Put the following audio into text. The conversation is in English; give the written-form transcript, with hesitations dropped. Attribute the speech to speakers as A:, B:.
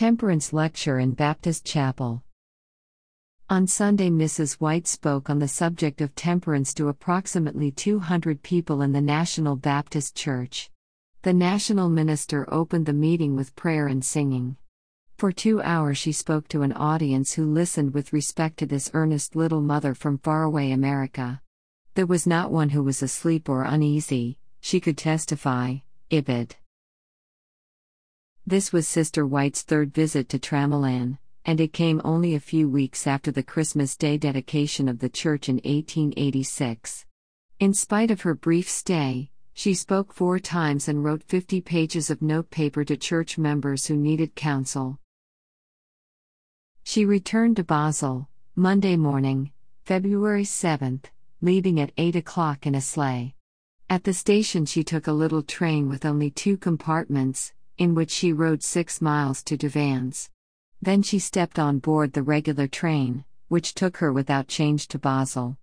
A: Temperance lecture in Baptist Chapel. On Sunday, Mrs. White spoke on the subject of temperance to approximately 200 people in the National Baptist Church. The national minister opened the meeting with prayer and singing. For 2 hours she spoke to an audience who listened with respect to this earnest little mother from faraway America. There was not one who was asleep or uneasy, she could testify, Ibid. This was Sister White's third visit to Tramelan, and it came only a few weeks after the Christmas Day dedication of the church in 1886. In spite of her brief stay, she spoke 4 times and wrote 50 pages of notepaper to church members who needed counsel. She returned to Basel, Monday morning, February 7th, leaving at 8 o'clock in a sleigh. At the station she took a little train with only 2 compartments, in which she rode 6 miles to Douvanes. Then she stepped on board the regular train, which took her without change to Basel.